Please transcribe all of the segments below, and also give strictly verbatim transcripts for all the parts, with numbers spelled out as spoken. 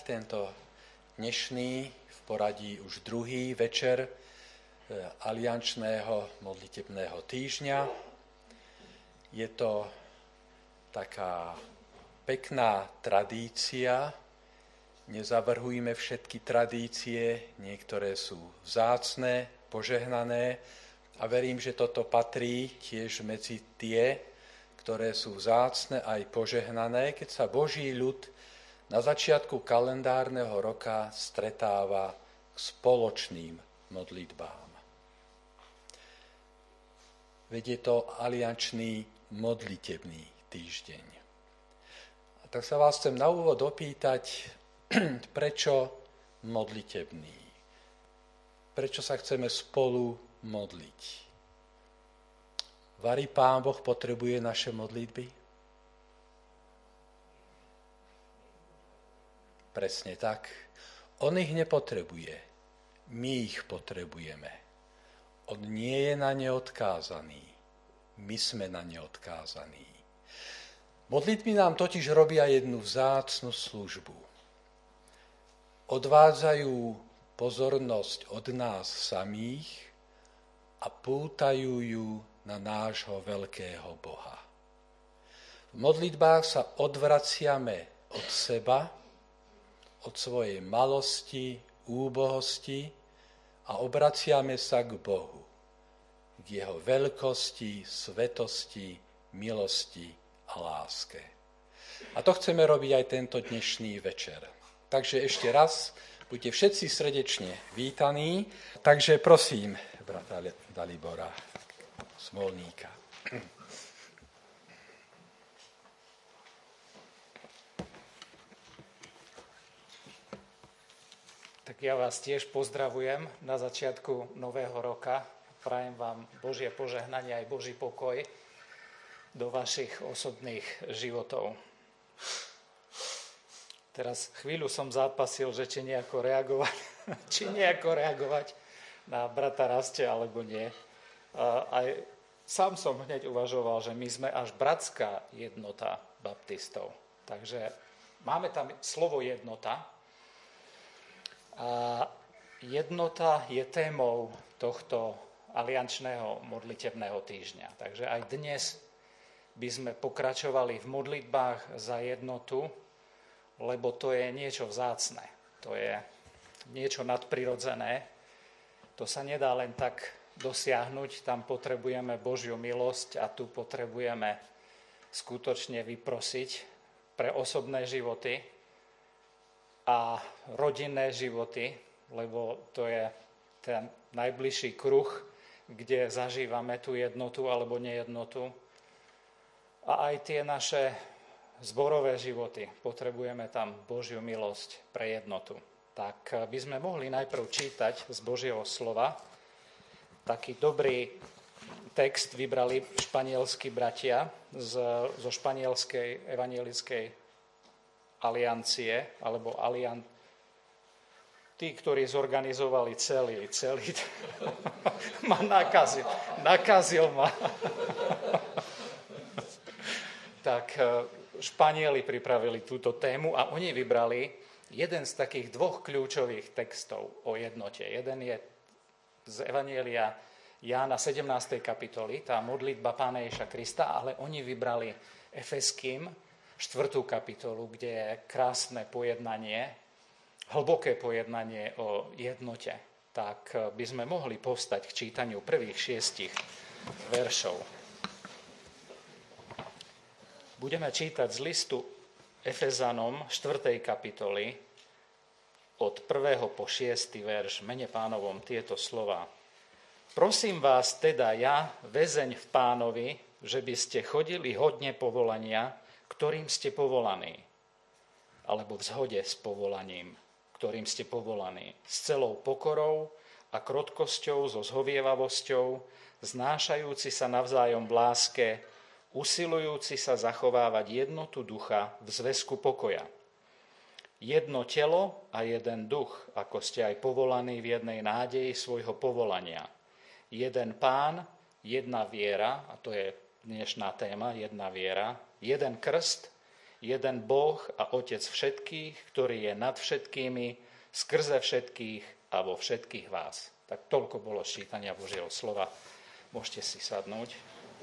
tento dnešný v poradí už druhý večer aliančného modlitebného týždňa. Je to taká pekná tradícia. Nezavrhujme všetky tradície, niektoré sú vzácne, požehnané a verím, že toto patrí tiež medzi tie, ktoré sú vzácne aj požehnané, keď sa Boží ľud na začiatku kalendárneho roka stretáva k spoločným modlitbám. Veď je to aliančný modlitebný týždeň. A tak sa vás chcem na úvod opýtať, prečo modlitebný? Prečo sa chceme spolu modliť? Varí Pán Boh potrebuje naše modlitby? Presne tak. On ich nepotrebuje. My ich potrebujeme. On nie je na ne odkázaný. My sme na ne odkázaní. Modlitby nám totiž robia jednu vzácnu službu. Odvádzajú pozornosť od nás samých a pútajú ju na nášho veľkého Boha. V modlitbách sa odvraciame od seba, od svojej malosti, úbohosti a obraciame sa k Bohu, k jeho veľkosti, svetosti, milosti a láske. A to chceme robiť aj tento dnešný večer. Takže ešte raz, buďte všetci srdečne vítaní. Takže prosím, brata Dalibora Smolníka. Tak ja vás tiež pozdravujem na začiatku nového roka. Prajem vám Božie požehnanie aj Boží pokoj do vašich osobných životov. Teraz chvíľu som zápasil, že či nejako reagovať, či nejako reagovať na brata Rastia, alebo nie. Aj sám som hneď uvažoval, že my sme až bratská jednota baptistov. Takže máme tam slovo jednota. A jednota je témou tohto aliančného modlitebného týždňa. Takže aj dnes by sme pokračovali v modlitbách za jednotu, lebo to je niečo vzácne. To je niečo nadprirodzené. To sa nedá len tak dosiahnuť. Tam potrebujeme Božiu milosť a tu potrebujeme skutočne vyprosiť pre osobné životy a rodinné životy, lebo to je ten najbližší kruh, kde zažívame tú jednotu alebo nejednotu. A aj tie naše zborové životy, potrebujeme tam Božiu milosť pre jednotu. Tak by sme mohli najprv čítať z Božieho slova. Taký dobrý text vybrali španielskí bratia z, zo španielskej evangelickej aliancie, alebo alian... tí, ktorí zorganizovali celý, celý... ma nakazil, nakazil ma. Tak Španieli pripravili túto tému a oni vybrali jeden z takých dvoch kľúčových textov o jednote. Jeden je z Evanjelia Jána sedemnástej kapitoly, tá modlitba Pána Ježiša Krista, ale oni vybrali Efeským štvrtú kapitolu, kde je krásne pojednanie, hlboké pojednanie o jednote. Tak by sme mohli povstať k čítaniu prvých šiestich veršov. Budeme čítať z listu Efezanom štvrtej kapitoly od prvého po šiesty verš, mene Pánovom tieto slova. Prosím vás teda ja, väzeň v Pánovi, že by ste chodili hodne povolania, ktorým ste povolaní, alebo v zhode s povolaním, ktorým ste povolaní, s celou pokorou a krotkosťou, so zhovievavosťou, znášajúci sa navzájom v láske, usilujúci sa zachovávať jednotu ducha v zväzku pokoja. Jedno telo a jeden duch, ako ste aj povolaní v jednej nádeji svojho povolania. Jeden Pán, jedna viera, a to je dnešná téma, jedna viera, jeden krst, jeden Boh a Otec všetkých, ktorý je nad všetkými, skrze všetkých a vo všetkých vás. Tak toľko bolo čítania Božieho slova. Môžete si sadnúť.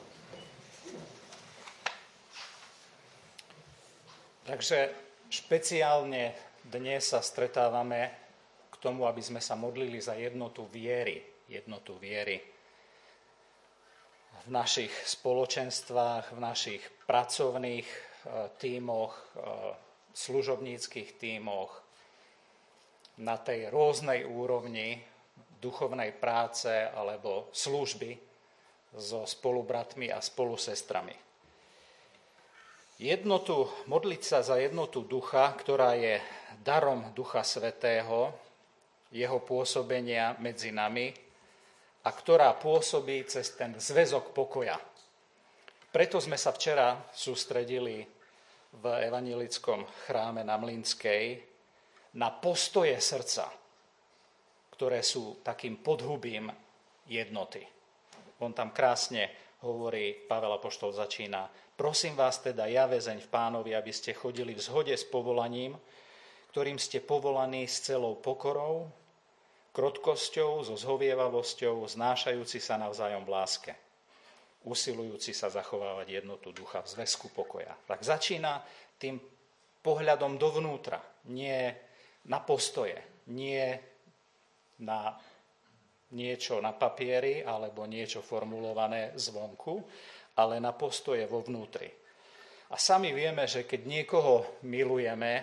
Takže špeciálne dnes sa stretávame k tomu, aby sme sa modlili za jednotu viery. Jednotu viery v našich spoločenstvách, v našich pracovných tímoch, služobníckych tímoch, na tej rôznej úrovni duchovnej práce alebo služby so spolubratmi a spolusestrami. Jednotu, modliť sa za jednotu ducha, ktorá je darom Ducha Svätého, jeho pôsobenia medzi nami a ktorá pôsobí cez ten zväzok pokoja. Preto sme sa včera sústredili v evanjelickom chráme na Mlynskej na postoje srdca, ktoré sú takým podhubím jednoty. On tam krásne hovorí, Pavel apoštol začína: prosím vás teda, ja väzeň v Pánovi, aby ste chodili v zhode s povolaním, ktorým ste povolaní s celou pokorou, krotkosťou, so zhovievavosťou, znášajúci sa navzájom v láske, usilujúci sa zachovávať jednotu ducha v zväzku pokoja. Tak začína tým pohľadom dovnútra, nie na postoje, nie na niečo na papieri alebo niečo formulované zvonku, ale na postoje vo vnútri. A sami vieme, že keď niekoho milujeme,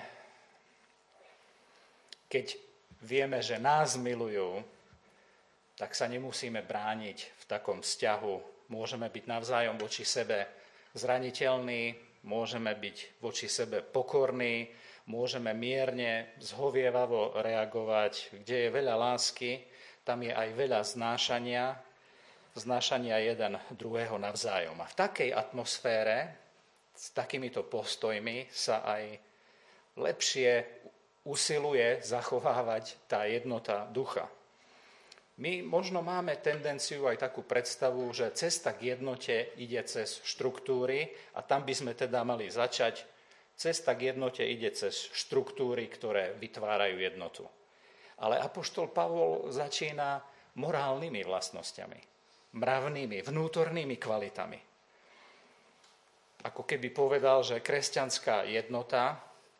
keď vieme, že nás milujú, tak sa nemusíme brániť v takom vzťahu. Môžeme byť navzájom voči sebe zraniteľní, môžeme byť voči sebe pokorní, môžeme mierne, zhovievavo reagovať. Kde je veľa lásky, tam je aj veľa znášania, znášania jeden druhého navzájom. A v takej atmosfére, s takýmito postojmi sa aj lepšie usiluje zachovávať tá jednota ducha. My možno máme tendenciu aj takú predstavu, že cesta k jednote ide cez štruktúry a tam by sme teda mali začať. Cesta k jednote ide cez štruktúry, ktoré vytvárajú jednotu. Ale apoštol Pavol začína morálnymi vlastnosťami, mravnými, vnútornými kvalitami. Ako keby povedal, že kresťanská jednota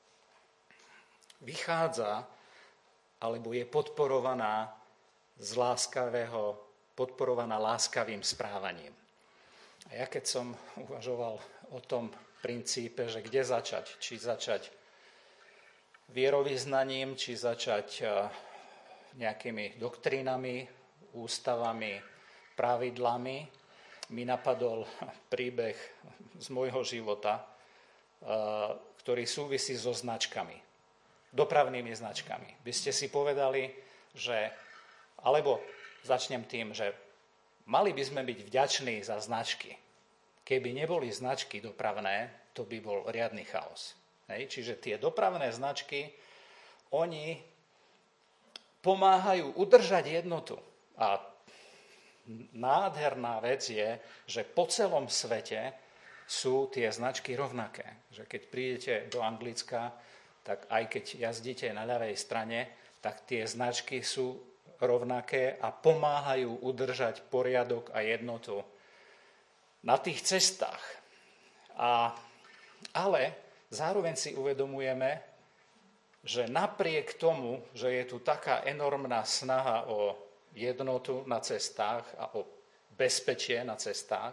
vychádza alebo je podporovaná z láskavého, podporovaná láskavým správaním. A ja keď som uvažoval o tom princípe, že kde začať, či začať vierovyznaním, či začať nejakými doktrínami, ústavami, pravidlami, mi napadol príbeh z môjho života, ktorý súvisí so značkami, dopravnými značkami. By ste si povedali, že, alebo začnem tým, že mali by sme byť vďační za značky. Keby neboli značky dopravné, to by bol riadny chaos. Hej? Čiže tie dopravné značky, oni pomáhajú udržať jednotu. A nádherná vec je, že po celom svete sú tie značky rovnaké. Že keď prídete do Anglicka, tak aj keď jazdíte na ľavej strane, tak tie značky sú rovnaké a pomáhajú udržať poriadok a jednotu na tých cestách. A, ale zároveň si uvedomujeme, že napriek tomu, že je tu taká enormná snaha o jednotu na cestách a o bezpečie na cestách,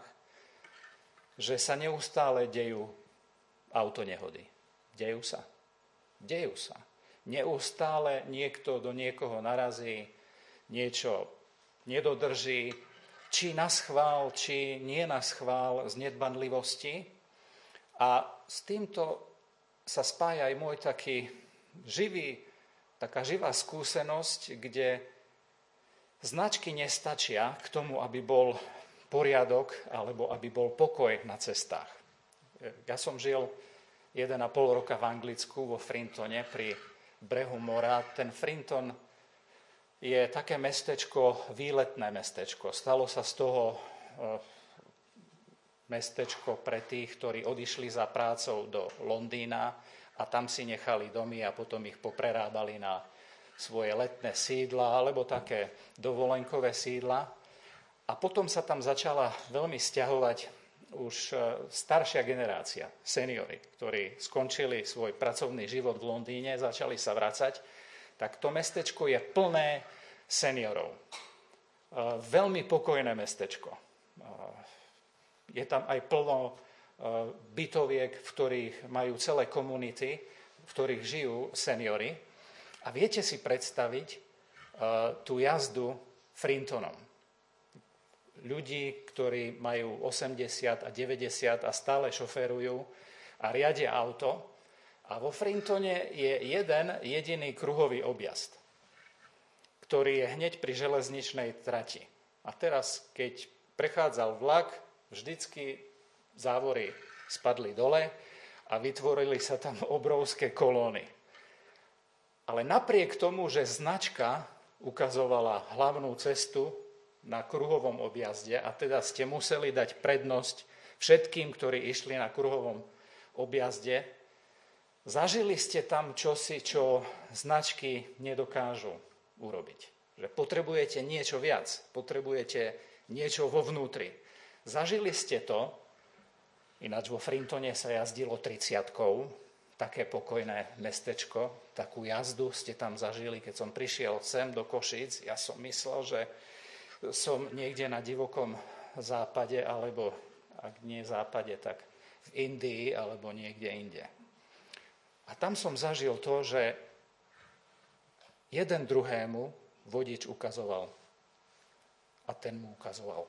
že sa neustále dejú autonehody. Dejú sa. Dejú sa. Neustále niekto do niekoho narazí, niečo nedodrží, či naschvál, či nie naschvál z nedbanlivosti. A s týmto sa spája aj môj taký živý, taká živá skúsenosť, kde značky nestačia k tomu, aby bol poriadok alebo aby bol pokoj na cestách. Ja som žil jeden a pol roka v Anglicku, vo Frintone, pri brehu mora. Ten Frinton je také mestečko, výletné mestečko. Stalo sa z toho mestečko pre tých, ktorí odišli za prácou do Londýna a tam si nechali domy a potom ich poprerábali na svoje letné sídla alebo také dovolenkové sídla. A potom sa tam začala veľmi sťahovať už staršia generácia, seniori, ktorí skončili svoj pracovný život v Londýne, začali sa vracať, tak to mestečko je plné seniorov. Veľmi pokojné mestečko. Je tam aj plno bytoviek, v ktorých majú celé komunity, v ktorých žijú seniori. A viete si predstaviť tú jazdu Frintonom. Ľudí, ktorí majú osemdesiat a deväťdesiat a stále šoférujú a riadia auto. A vo Frintone je jeden jediný kruhový objazd, ktorý je hneď pri železničnej trati. A teraz, keď prechádzal vlak, vždycky závory spadli dole a vytvorili sa tam obrovské kolóny. Ale napriek tomu, že značka ukazovala hlavnú cestu na kruhovom objazde a teda ste museli dať prednosť všetkým, ktorí išli na kruhovom objazde, zažili ste tam čosi, čo značky nedokážu urobiť. Že potrebujete niečo viac, potrebujete niečo vo vnútri. Zažili ste to, ináč vo Frintone sa jazdilo tridsiatkou, také pokojné mestečko, takú jazdu ste tam zažili, keď som prišiel sem do Košíc. Ja som myslel, že som niekde na divokom západe, alebo ak nie západe, tak v Indii, alebo niekde inde. A tam som zažil to, že jeden druhému vodič ukazoval a ten mu ukazoval.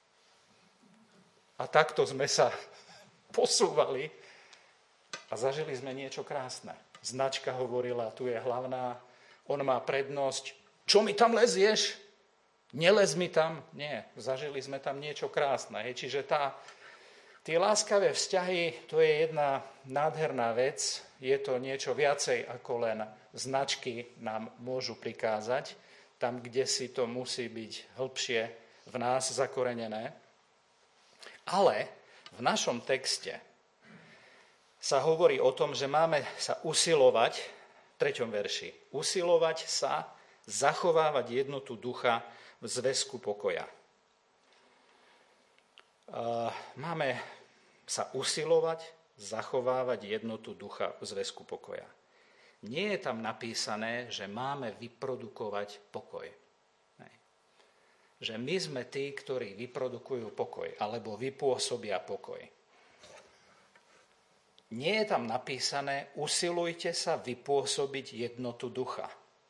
A takto sme sa posúvali a zažili sme niečo krásne. Značka hovorila, tu je hlavná, on má prednosť. Čo mi tam lezieš? Nelez mi tam? Nie, zažili sme tam niečo krásne. Hej. Čiže tá, tie láskavé vzťahy, to je jedna nádherná vec. Je to niečo viacej ako len značky nám môžu prikázať. Tam, kde si to musí byť hĺbšie v nás zakorenené. Ale v našom texte sa hovorí o tom, že máme sa usilovať, v treťom verši, usilovať sa zachovávať jednotu ducha v zväzku pokoja. Máme sa usilovať zachovávať jednotu ducha v zväzku pokoja. Nie je tam napísané, že máme vyprodukovať pokoj. Že my sme tí, ktorí vyprodukujú pokoj, alebo vypôsobia pokoj. Nie je tam napísané, usilujte sa vypôsobiť jednotu ducha.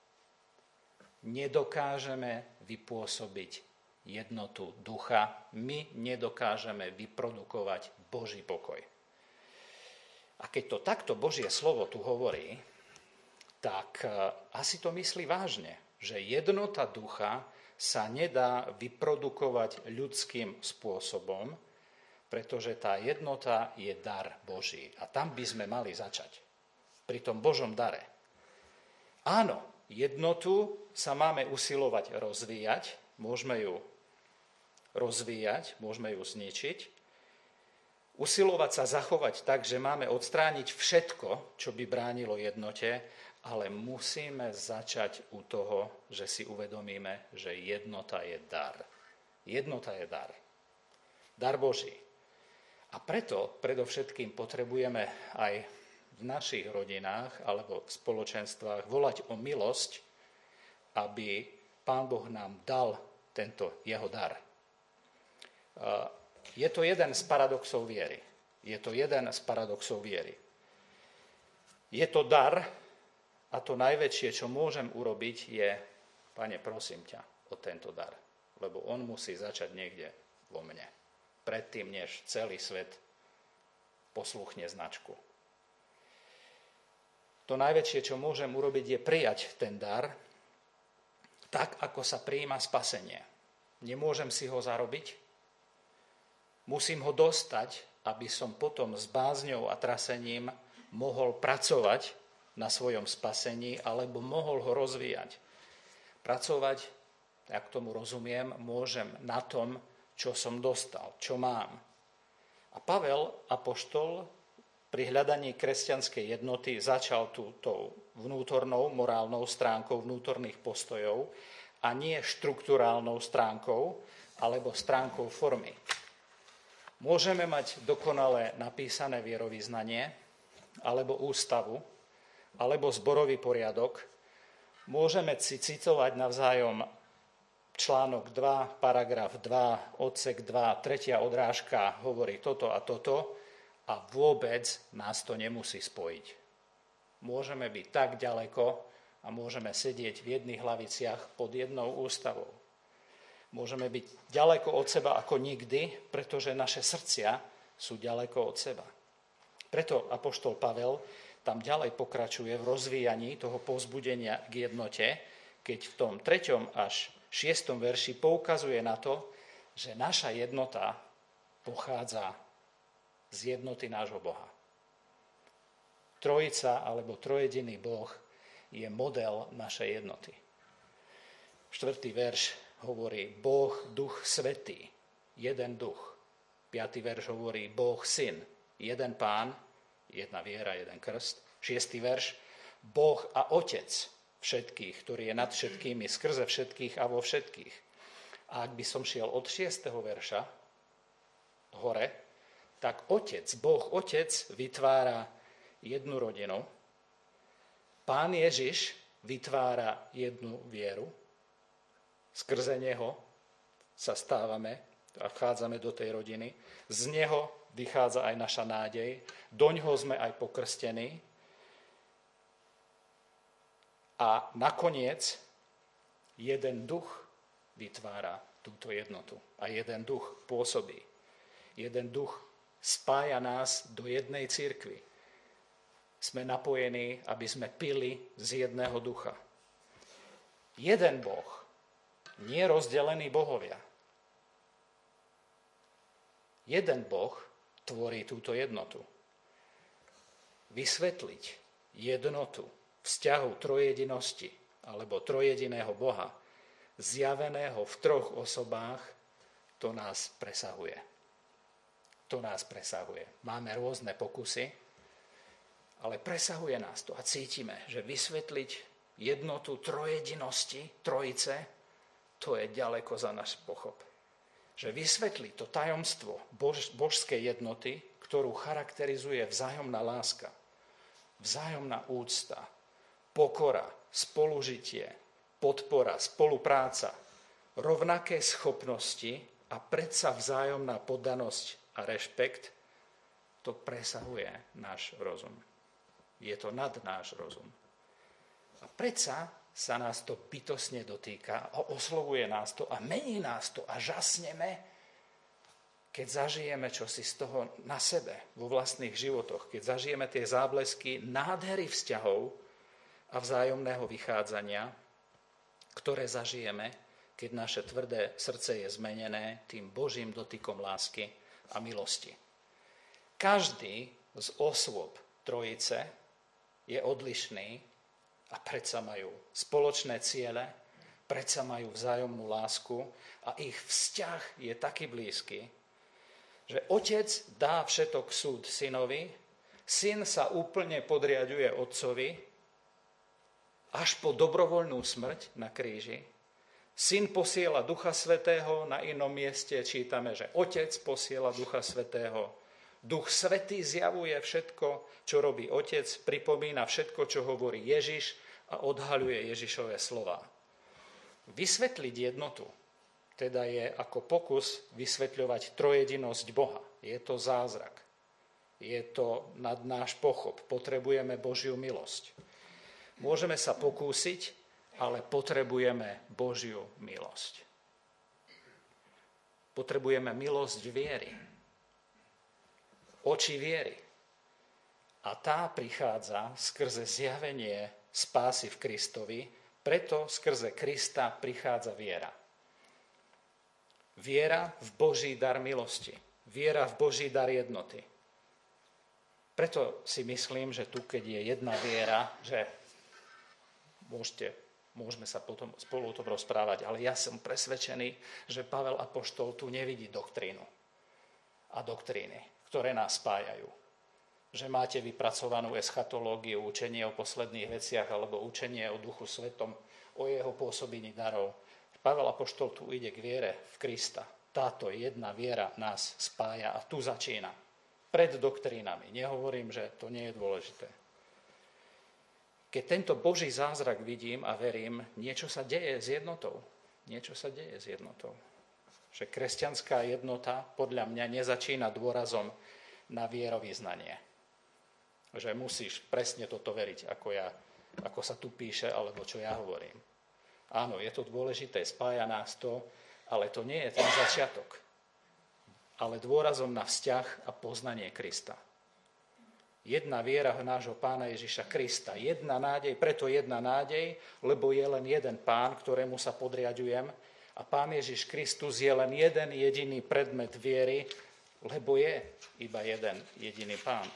Nedokážeme vypôsobiť jednotu ducha, my nedokážeme vyprodukovať Boží pokoj. A keď to takto Božie slovo tu hovorí, tak asi to myslí vážne, že jednota ducha sa nedá vyprodukovať ľudským spôsobom, pretože tá jednota je dar Boží. A tam by sme mali začať. Pri tom Božom dare. Áno, jednotu sa máme usilovať rozvíjať, môžeme ju rozvíjať, môžeme ju zničiť. Usilovať sa zachovať tak, že máme odstrániť všetko, čo by bránilo jednote, ale musíme začať u toho, že si uvedomíme, že jednota je dar. Jednota je dar. Dar Boží. A preto predovšetkým potrebujeme aj v našich rodinách alebo v spoločenstvách volať o milosť, aby Pán Boh nám dal tento jeho dar. Je to jeden z paradoxov viery. Je to jeden z paradoxov viery. Je to dar, a to najväčšie, čo môžem urobiť, je, Pane, prosím ťa o tento dar, lebo on musí začať niekde vo mne. Predtým, než celý svet posluchne značku. To najväčšie, čo môžem urobiť, je prijať ten dar, tak, ako sa prijíma spasenie. Nemôžem si ho zarobiť, musím ho dostať, aby som potom s bázňou a trasením mohol pracovať na svojom spasení, alebo mohol ho rozvíjať. Pracovať, jak tomu rozumiem, môžem na tom, čo som dostal, čo mám. A Pavel, apoštol, pri hľadaní kresťanskej jednoty začal túto vnútornou morálnou stránkou vnútorných postojov a nie štrukturálnou stránkou alebo stránkou formy. Môžeme mať dokonale napísané vierovyznanie alebo ústavu alebo zborový poriadok. Môžeme si citovať navzájom článok dva, paragraf dva, odsek dva, tretia odrážka hovorí toto a toto a vôbec nás to nemusí spojiť. Môžeme byť tak ďaleko a môžeme sedieť v jedných hlaviciach pod jednou ústavou. Môžeme byť ďaleko od seba ako nikdy, pretože naše srdcia sú ďaleko od seba. Preto apoštol Pavel tam ďalej pokračuje v rozvíjaní toho povzbudenia k jednote, keď v tom treťom až šiestom verši poukazuje na to, že naša jednota pochádza z jednoty nášho Boha. Trojica alebo trojediný Boh je model našej jednoty. Štvrtý verš hovorí Boh, Duch Svätý, jeden duch. Piatý verš hovorí Boh, Syn, jeden Pán, jedna viera, jeden krst. Šiestý verš Boh a Otec všetkých, ktorý je nad všetkými, skrze všetkých a vo všetkých. A ak by som šiel od šiesteho verša hore, tak Otec, Boh Otec vytvára jednu rodinu, Pán Ježiš vytvára jednu vieru, skrze Neho sa stávame a vchádzame do tej rodiny, z Neho vychádza aj naša nádej, doňho sme aj pokrstení a nakoniec jeden duch vytvára túto jednotu a jeden duch pôsobí. Jeden duch spája nás do jednej cirkvi. Sme napojení, aby sme pili z jedného ducha. Jeden Boh, nie rozdelení bohovia. Jeden Boh tvorí túto jednotu. Vysvetliť jednotu vzťahu trojedinosti alebo trojediného Boha, zjaveného v troch osobách, to nás presahuje. To nás presahuje. Máme rôzne pokusy, ale presahuje nás to a cítime, že vysvetliť jednotu trojedinosti, trojice, to je ďaleko za náš pochop. Že vysvetliť to tajomstvo bož, božskej jednoty, ktorú charakterizuje vzájomná láska, vzájomná úcta, pokora, spolužitie, podpora, spolupráca, rovnaké schopnosti a predsa vzájomná poddanosť a rešpekt, to presahuje náš rozum. Je to nad náš rozum. A predsa sa nás to bytostne dotýka a oslovuje nás to a mení nás to a žasneme, keď zažijeme čosi z toho na sebe, vo vlastných životoch, keď zažijeme tie záblesky nádhery vzťahov a vzájomného vychádzania, ktoré zažijeme, keď naše tvrdé srdce je zmenené tým Božím dotykom lásky a milosti. Každý z osôb trojice je odlišný a predsa majú spoločné ciele, predsa majú vzájomnú lásku a ich vzťah je taký blízky, že otec dá všetok súd synovi, syn sa úplne podriaďuje otcovi až po dobrovoľnú smrť na kríži. Syn posiela Ducha Svätého, na inom mieste čítame, že Otec posiela Ducha Svätého. Duch Svätý zjavuje všetko, čo robí Otec, pripomína všetko, čo hovorí Ježiš a odhaľuje Ježišové slová. Vysvetliť jednotu teda je ako pokus vysvetľovať trojedinosť Boha. Je to zázrak. Je to nad náš pochop. Potrebujeme Božiu milosť. Môžeme sa pokúsiť, ale potrebujeme Božiu milosť. Potrebujeme milosť viery. Oči viery. A tá prichádza skrze zjavenie spásy v Kristovi, preto skrze Krista prichádza viera. Viera v Boží dar milosti. Viera v Boží dar jednoty. Preto si myslím, že tu, keď je jedna viera, že môžete Môžeme sa potom spolu o tom rozprávať, ale ja som presvedčený, že Pavel apoštol tu nevidí doktrínu a doktríny, ktoré nás spájajú. Že máte vypracovanú eschatológiu, učenie o posledných veciach alebo učenie o Duchu Svetom, o jeho pôsobení darov. Pavel apoštol tu ide k viere v Krista. Táto jedna viera nás spája a tu začína. Pred doktrínami. Nehovorím, že to nie je dôležité. Keď tento Boží zázrak vidím a verím, niečo sa deje s jednotou. Niečo sa deje s jednotou. Že kresťanská jednota podľa mňa nezačína dôrazom na vierovyznanie. Že musíš presne toto veriť, ako, ja, ako sa tu píše, alebo čo ja hovorím. Áno, je to dôležité, spája nás to, ale to nie je ten začiatok. Ale dôrazom na vzťah a poznanie Krista. Jedna viera v nášho Pána Ježiša Krista. Jedna nádej, preto jedna nádej, lebo je len jeden Pán, ktorému sa podriaďujem. A Pán Ježiš Kristus je len jeden jediný predmet viery, lebo je iba jeden jediný Pán.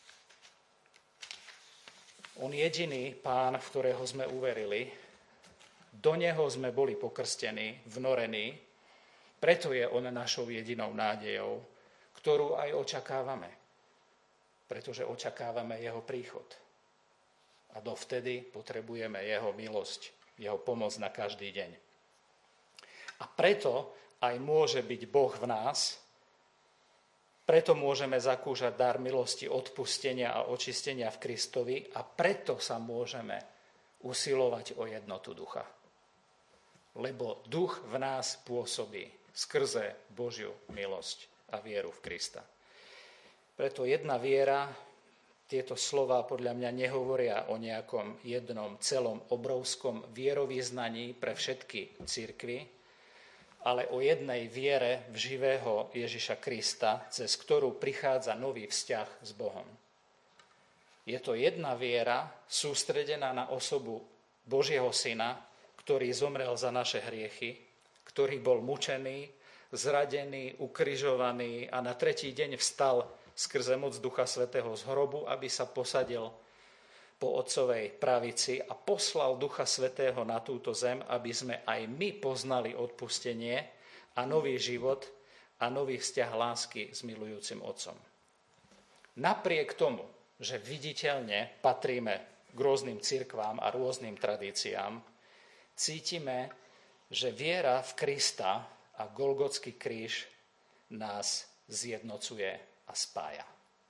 On jediný Pán, v ktorého sme uverili, do neho sme boli pokrstení, vnorení, preto je on našou jedinou nádejou, ktorú aj očakávame, pretože očakávame jeho príchod. A dovtedy potrebujeme jeho milosť, jeho pomoc na každý deň. A preto aj môže byť Boh v nás, preto môžeme zakúšať dar milosti, odpustenia a očistenia v Kristovi a preto sa môžeme usilovať o jednotu ducha. Lebo duch v nás pôsobí skrze Božiu milosť a vieru v Krista. Preto jedna viera, tieto slová podľa mňa nehovoria o nejakom jednom celom obrovskom vierovyznaní pre všetky cirkvi, ale o jednej viere v živého Ježiša Krista, cez ktorú prichádza nový vzťah s Bohom. Je to jedna viera sústredená na osobu Božieho Syna, ktorý zomrel za naše hriechy, ktorý bol mučený, zradený, ukrižovaný a na tretí deň vstal skrze moc Ducha Svätého z hrobu, aby sa posadil po Otcovej pravici a poslal Ducha Svätého na túto zem, aby sme aj my poznali odpustenie a nový život a nový vzťah lásky s milujúcim Otcom. Napriek tomu, že viditeľne patríme k rôznym cirkvám a rôznym tradíciám, cítime, že viera v Krista a Golgotský kríž nás zjednocuje a spája.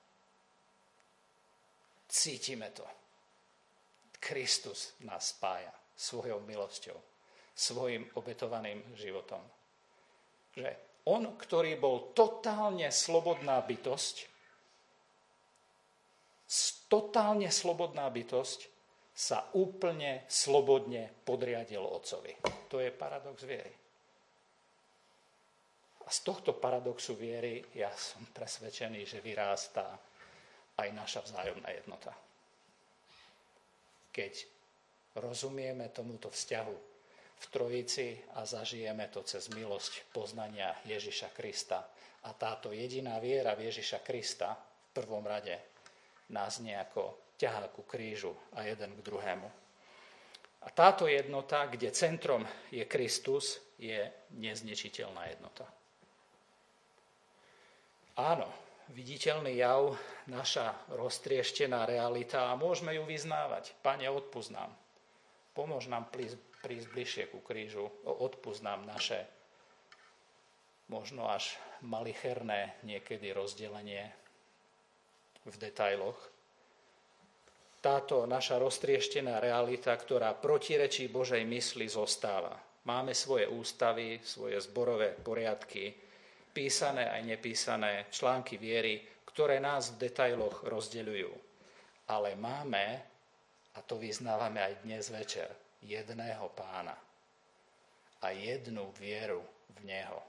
Cítime to. Kristus nás spája svojou milosťou, svojim obetovaným životom. Že on, ktorý bol totálne slobodná bytosť, totálne slobodná bytosť, sa úplne slobodne podriadil Otcovi. To je paradox viery. A z tohto paradoxu viery ja som presvedčený, že vyrástá aj naša vzájomná jednota. Keď rozumieme tomuto vzťahu v Trojici a zažijeme to cez milosť poznania Ježiša Krista. A táto jediná viera v Ježiša Krista v prvom rade nás nejako ťahá ku krížu a jeden k druhému. A táto jednota, kde centrom je Kristus, je nezničiteľná jednota. Áno, viditeľný jav, naša roztrieštená realita a môžeme ju vyznávať. Pane, odpusť nám. Pomôž nám prísť, prísť bližšie ku krížu. Odpusť nám naše možno až malicherné niekedy rozdelenie v detailoch. Táto naša roztrieštená realita, ktorá protirečí Božej mysli, zostáva. Máme svoje ústavy, svoje zborové poriadky, písané aj nepísané články viery, ktoré nás v detailoch rozdeľujú. Ale máme, a to vyznávame aj dnes večer, jedného Pána a jednu vieru v Neho.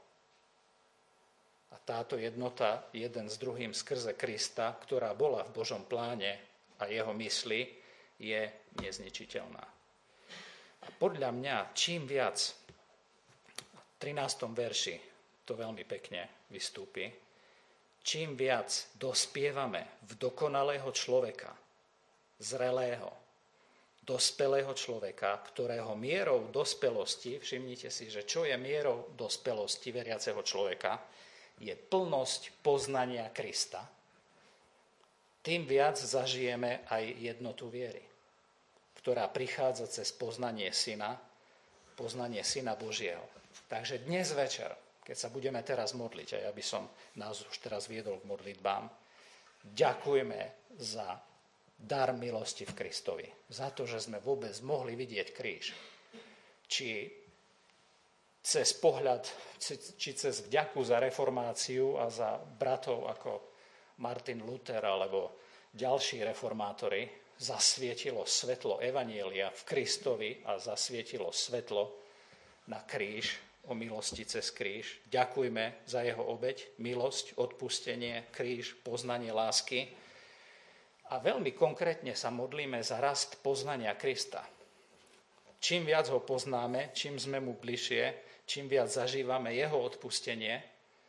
A táto jednota jeden s druhým skrze Krista, ktorá bola v Božom pláne a jeho mysli, je nezničiteľná. A podľa mňa, čím viac, v trinástom verši to veľmi pekne vystúpi, čím viac dospievame v dokonalého človeka, zrelého, dospelého človeka, ktorého mierou dospelosti, všimnite si, že čo je mierou dospelosti veriaceho človeka, je plnosť poznania Krista, tým viac zažijeme aj jednotu viery, ktorá prichádza cez poznanie Syna, poznanie Syna Božieho. Takže dnes večer, keď sa budeme teraz modliť, a ja by som nás už teraz viedol k modlitbám, ďakujme za dar milosti v Kristovi, za to, že sme vôbec mohli vidieť kríž. Či cez pohľad, či cez vďaku za reformáciu a za bratov ako Martin Luther alebo ďalší reformátori, zasvietilo svetlo evanjelia v Kristovi a zasvietilo svetlo na kríž, o milosti cez kríž. Ďakujme za jeho obeť, milosť, odpustenie, kríž, poznanie lásky. A veľmi konkrétne sa modlíme za rast poznania Krista. Čím viac ho poznáme, čím sme mu bližšie, čím viac zažívame jeho odpustenie,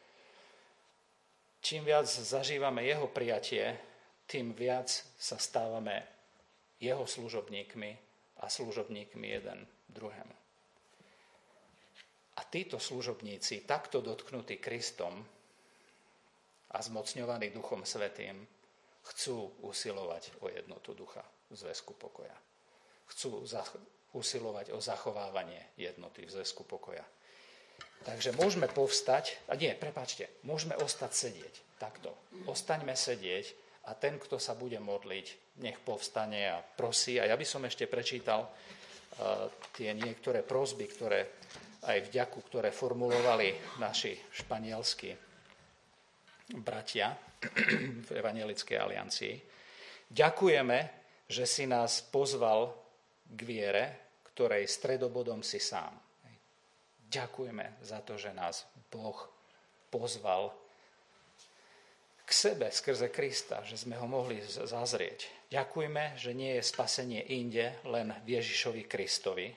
čím viac zažívame jeho prijatie, tým viac sa stávame jeho služobníkmi a služobníkmi jeden druhému. A títo služobníci, takto dotknutí Kristom a zmocňovaní Duchom Svätým, chcú usilovať o jednotu ducha v zväzku pokoja. Chcú zach- usilovať o zachovávanie jednoty v zväzku pokoja. Takže môžeme povstať, a nie, prepáčte, môžeme ostať sedieť. Takto. Ostaňme sedieť a ten, kto sa bude modliť, nech povstane a prosí. A ja by som ešte prečítal uh, tie niektoré prosby, ktoré aj vďaku, ktoré formulovali naši španielskí bratia v Evangelickej aliancii. Ďakujeme, že si nás pozval k viere, ktorej stredobodom si sám. Ďakujeme za to, že nás Boh pozval k sebe skrze Krista, že sme ho mohli zazrieť. Ďakujeme, že nie je spasenie inde, len v Ježišovi Kristovi.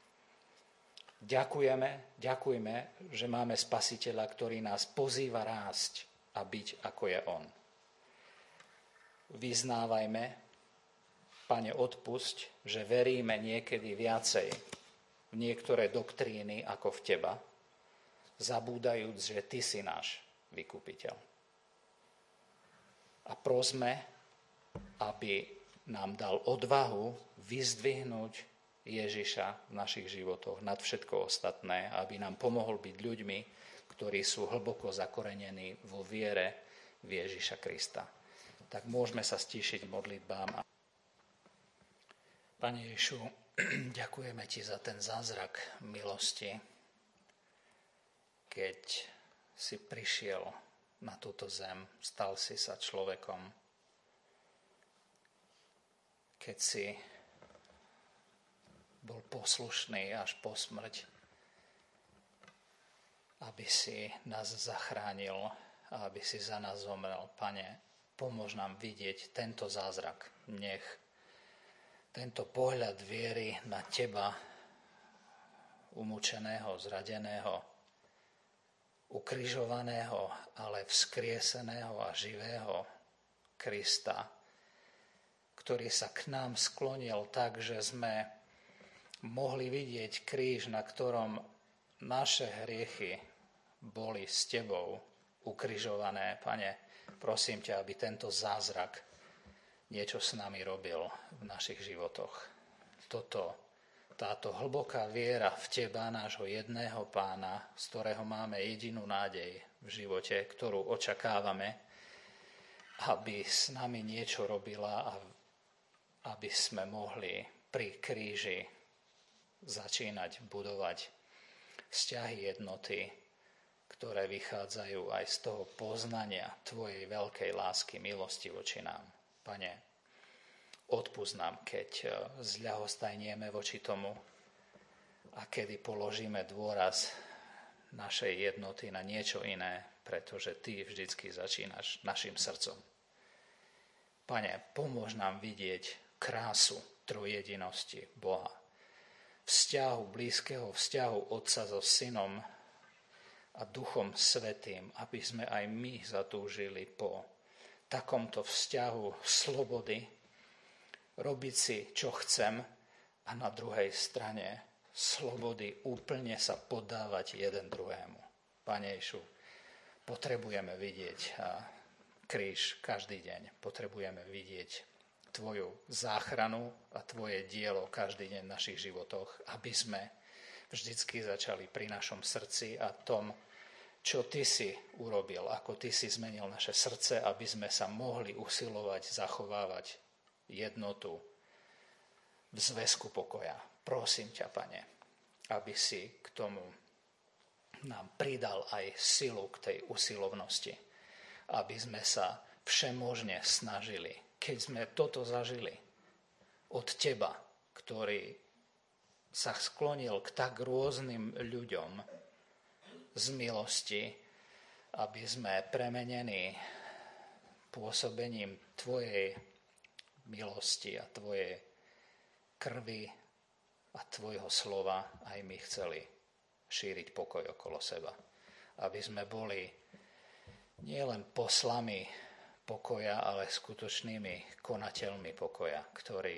Ďakujeme, ďakujeme, že máme Spasiteľa, ktorý nás pozýva rásť a byť, ako je on. Vyznávajme, Pane, odpusť, že veríme niekedy viacej v niektoré doktríny ako v Teba, zabúdajúc, že Ty si náš vykupiteľ. A prosme, aby nám dal odvahu vyzdvihnúť Ježiša v našich životoch nad všetko ostatné, aby nám pomohol byť ľuďmi, ktorí sú hlboko zakorenení vo viere v Ježiša Krista. Tak môžeme sa stíšiť modlitbám. Pane Ježišu, ďakujeme Ti za ten zázrak milosti, keď si prišiel na túto zem, stal si sa človekom, keď si bol poslušný až po smrť, aby si nás zachránil a aby si za nás zomrel. Pane, pomôž nám vidieť tento zázrak. Nech tento pohľad viery na Teba, umúčeného, zradeného, ukrižovaného, ale vzkrieseného a živého Krista, ktorý sa k nám sklonil tak, že sme mohli vidieť kríž, na ktorom naše hriechy boli s Tebou ukrižované. Pane, prosím ťa, aby tento zázrak niečo s nami robil v našich životoch. Toto, táto hlboká viera v Teba, nášho jedného Pána, z ktorého máme jedinú nádej v živote, ktorú očakávame, aby s nami niečo robila a aby sme mohli pri kríži začínať budovať vzťahy jednoty, ktoré vychádzajú aj z toho poznania Tvojej veľkej lásky, milosti voči nám. Pane, odpusť nám, keď zľahostajnieme voči tomu a kedy položíme dôraz našej jednoty na niečo iné, pretože Ty vždycky začínaš našim srdcom. Pane, pomôž nám vidieť krásu trojjedinosti Boha, vzťahu, blízkeho vzťahu Otca so Synom a Duchom Svätým, aby sme aj my zatúžili po takomto vzťahu slobody, robiť si, čo chcem, a na druhej strane slobody úplne sa podávať jeden druhému. Pane Ježišu, Potrebujeme vidieť kríž každý deň. Potrebujeme vidieť tvoju záchranu a tvoje dielo každý deň v našich životoch, aby sme vždycky začali pri našom srdci a tom, čo ty si urobil, ako ty si zmenil naše srdce, aby sme sa mohli usilovať, zachovávať jednotu v zväzku pokoja. Prosím ťa, Pane, aby si k tomu nám pridal aj silu k tej usilovnosti, aby sme sa všemožne snažili, keď sme toto zažili od teba, ktorý sa sklonil k tak rôznym ľuďom z milosti, aby sme premenení pôsobením tvojej milosti a tvojej krvi a tvojho slova aj my chceli šíriť pokoj okolo seba. Aby sme boli nielen poslami pokoja, ale skutočnými konateľmi pokoja, ktorí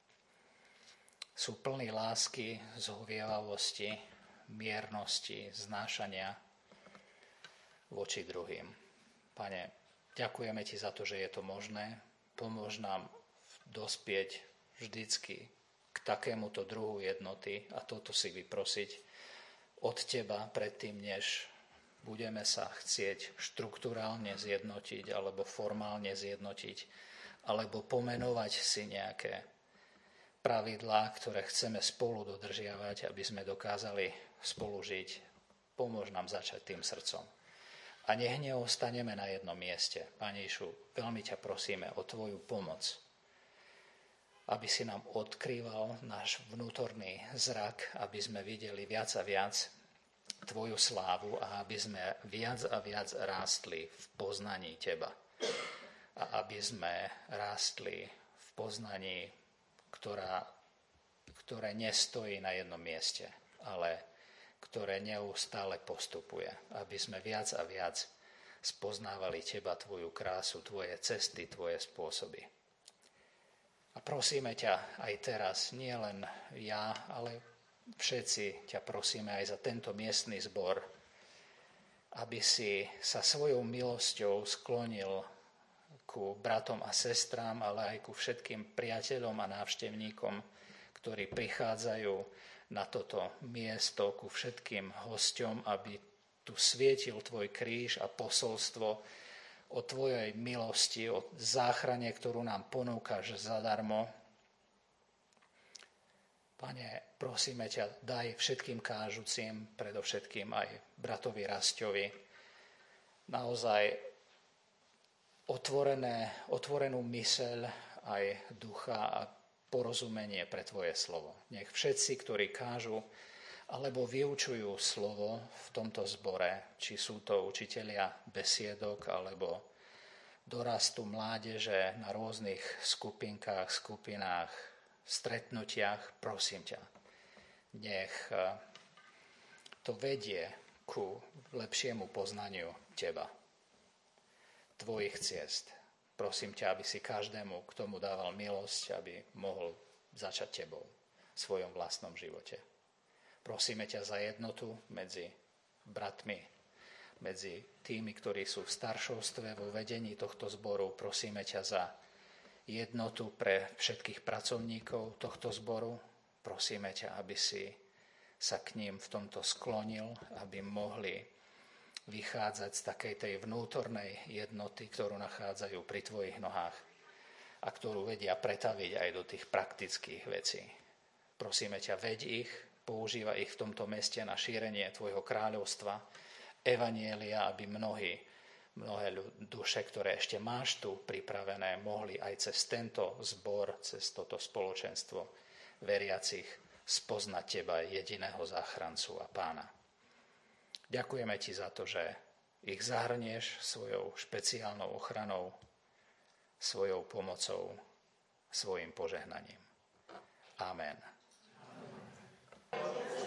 sú plní lásky, zhovievavosti, miernosti, znášania voči druhým. Pane, ďakujeme ti za to, že je to možné. Pomôž nám dospieť vždycky k takémuto druhu jednoty a toto si vyprosiť od teba predtým, než budeme sa chcieť štruktúrálne zjednotiť alebo formálne zjednotiť alebo pomenovať si nejaké pravidlá, ktoré chceme spolu dodržiavať, aby sme dokázali spolu žiť. Pomôž nám začať tým srdcom. A nech neostaneme na jednom mieste. Pane Ježišu, veľmi ťa prosíme o tvoju pomoc, aby si nám odkrýval náš vnútorný zrak, aby sme videli viac a viac tvoju slávu a aby sme viac a viac rástli v poznaní teba. A aby sme rástli v poznaní, ktorá, ktoré nestojí na jednom mieste, ale ktoré neustále postupuje. Aby sme viac a viac spoznávali teba, tvoju krásu, tvoje cesty, tvoje spôsoby. A prosíme ťa aj teraz, nie len ja, ale všetci ťa prosíme aj za tento miestny zbor, aby si sa svojou milosťou sklonil ku bratom a sestrám, ale aj ku všetkým priateľom a návštevníkom, ktorí prichádzajú na toto miesto, ku všetkým hosťom, aby tu svietil tvoj kríž a posolstvo o tvojej milosti, o záchrane, ktorú nám ponúkaš zadarmo. Pane, prosíme ťa, daj všetkým kážucim, predovšetkým aj bratovi Rasťovi, naozaj otvorené, otvorenú myseľ aj ducha a porozumenie pre tvoje slovo. Nech všetci, ktorí kážu alebo vyučujú slovo v tomto zbore, či sú to učitelia besiedok alebo dorastu mládeže na rôznych skupinkách, skupinách, stretnutiach, prosím ťa, nech to vedie ku lepšiemu poznaniu teba, tvojich ciest. Prosím ťa, aby si každému k tomu dával milosť, aby mohol začať tebou v svojom vlastnom živote. Prosíme ťa za jednotu medzi bratmi, medzi tými, ktorí sú v staršovstve, vo vedení tohto zboru. Prosíme ťa za jednotu pre všetkých pracovníkov tohto zboru. Prosíme ťa, aby si sa k ním v tomto sklonil, aby mohli vychádzať z takej tej vnútornej jednoty, ktorú nachádzajú pri tvojich nohách a ktorú vedia pretaviť aj do tých praktických vecí. Prosíme ťa, veď ich, používa ich v tomto meste na šírenie tvojho kráľovstva, evanjelia, aby mnohí, mnohé duše, ktoré ešte máš tu pripravené, mohli aj cez tento zbor, cez toto spoločenstvo veriacich spoznať teba, jediného záchrancu a pána. Ďakujeme ti za to, že ich zahrnieš svojou špeciálnou ochranou, svojou pomocou, svojim požehnaním. Amen.